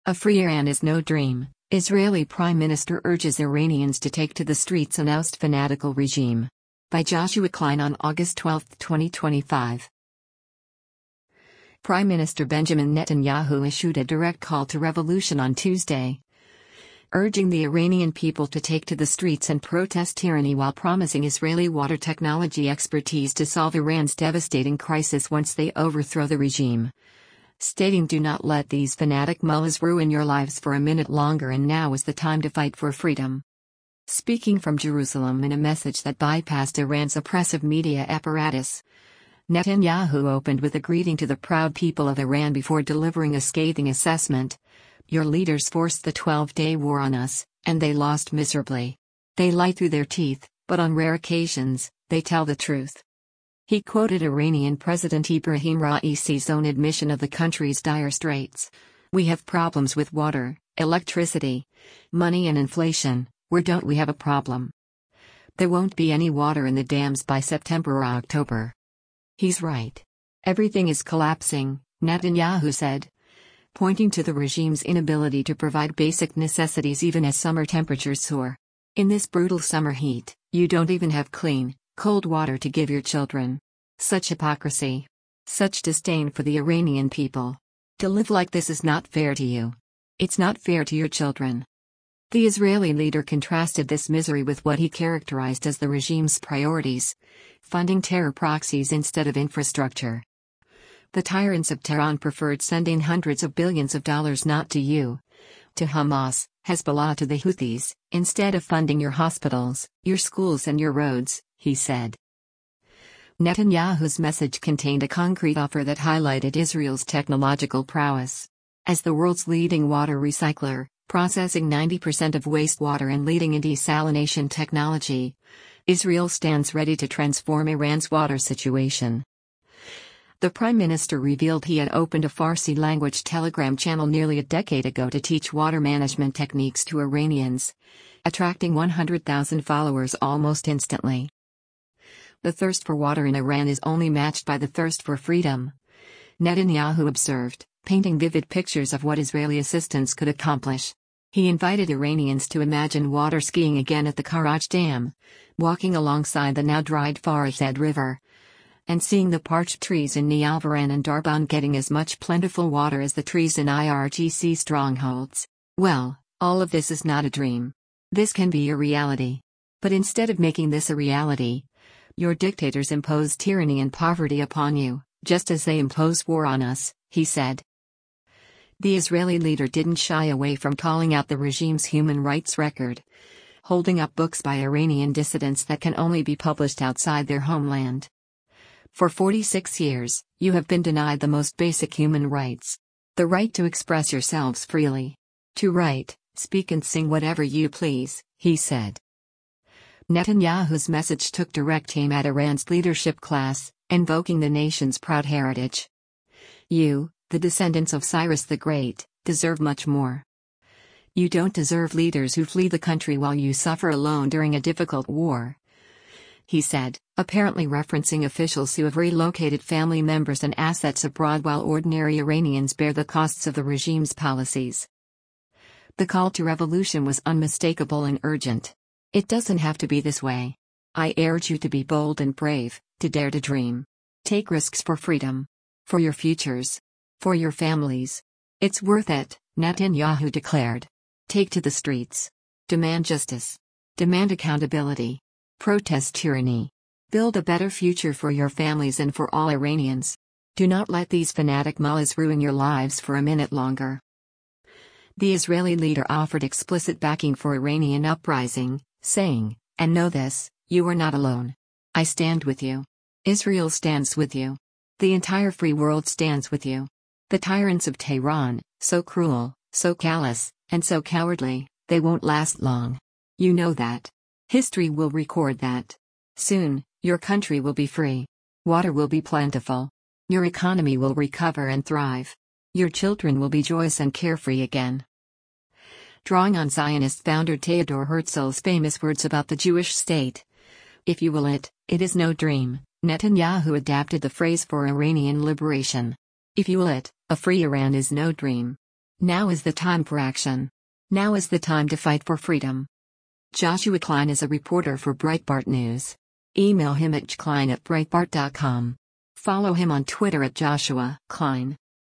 A free Iran is no dream. Israeli Prime Minister urges Iranians to take to the streets and oust fanatical regime. By Joshua Klein on August 12, 2025. Prime Minister Benjamin Netanyahu issued a direct call to revolution on Tuesday, urging the Iranian people to take to the streets and protest tyranny while promising Israeli water technology expertise to solve Iran's devastating crisis once they overthrow the regime. Stating, "Do not let these fanatic mullahs ruin your lives for a minute longer, and now is the time to fight for freedom." Speaking from Jerusalem in a message that bypassed Iran's oppressive media apparatus, Netanyahu opened with a greeting to the proud people of Iran before delivering a scathing assessment. "Your leaders forced the 12-day war on us, and they lost miserably. They lie through their teeth, but on rare occasions, they tell the truth." He quoted Iranian President Ibrahim Raisi's own admission of the country's dire straits. "We have problems with water, electricity, money and inflation. Where don't we have a problem? There won't be any water in the dams by September or October." He's right. Everything is collapsing, Netanyahu said, pointing to the regime's inability to provide basic necessities even as summer temperatures soar. "In this brutal summer heat, you don't even have clean, cold water to give your children. Such hypocrisy. Such disdain for the Iranian people. To live like this is not fair to you. It's not fair to your children." The Israeli leader contrasted this misery with what he characterized as the regime's priorities: funding terror proxies instead of infrastructure. "The tyrants of Tehran preferred sending hundreds of billions of dollars not to you, to Hamas, Hezbollah, to the Houthis, instead of funding your hospitals, your schools and your roads," he said. Netanyahu's message contained a concrete offer that highlighted Israel's technological prowess. As the world's leading water recycler, processing 90% of wastewater and leading in desalination technology, Israel stands ready to transform Iran's water situation. The Prime Minister revealed he had opened a Farsi-language Telegram channel nearly a decade ago to teach water management techniques to Iranians, attracting 100,000 followers almost instantly. "The thirst for water in Iran is only matched by the thirst for freedom," Netanyahu observed, painting vivid pictures of what Israeli assistance could accomplish. He invited Iranians to imagine water skiing again at the Karaj Dam, walking alongside the now-dried Farizad River, and seeing the parched trees in Nialvaran and Darban getting as much plentiful water as the trees in IRGC strongholds. Well, all of this is not a dream. This can be a reality. But instead of making this a reality, your dictators impose tyranny and poverty upon you, just as they impose war on us, he said. The Israeli leader didn't shy away from calling out the regime's human rights record, holding up books by Iranian dissidents that can only be published outside their homeland. "For 46 years, you have been denied the most basic human rights. The right to express yourselves freely. To write, speak and sing whatever you please," he said. Netanyahu's message took direct aim at Iran's leadership class, invoking the nation's proud heritage. "You, the descendants of Cyrus the Great, deserve much more. You don't deserve leaders who flee the country while you suffer alone during a difficult war," he said, apparently referencing officials who have relocated family members and assets abroad while ordinary Iranians bear the costs of the regime's policies. The call to revolution was unmistakable and urgent. "It doesn't have to be this way. I urge you to be bold and brave, to dare to dream. Take risks for freedom. For your futures. For your families. It's worth it," Netanyahu declared. "Take to the streets. Demand justice. Demand accountability. Protest tyranny. Build a better future for your families and for all Iranians. Do not let these fanatic mullahs ruin your lives for a minute longer." The Israeli leader offered explicit backing for Iranian uprising, saying, "And know this, you are not alone. I stand with you. Israel stands with you. The entire free world stands with you. The tyrants of Tehran, so cruel, so callous, and so cowardly, they won't last long. You know that. History will record that. Soon, your country will be free. Water will be plentiful. Your economy will recover and thrive. Your children will be joyous and carefree again." Drawing on Zionist founder Theodor Herzl's famous words about the Jewish state, "If you will it is no dream," Netanyahu adapted the phrase for Iranian liberation. "If you will it, a free Iran is no dream. Now is the time for action. Now is the time to fight for freedom. Joshua Klein is a reporter for Breitbart News. Email him at jklein@breitbart.com. Follow him on Twitter at Joshua Klein.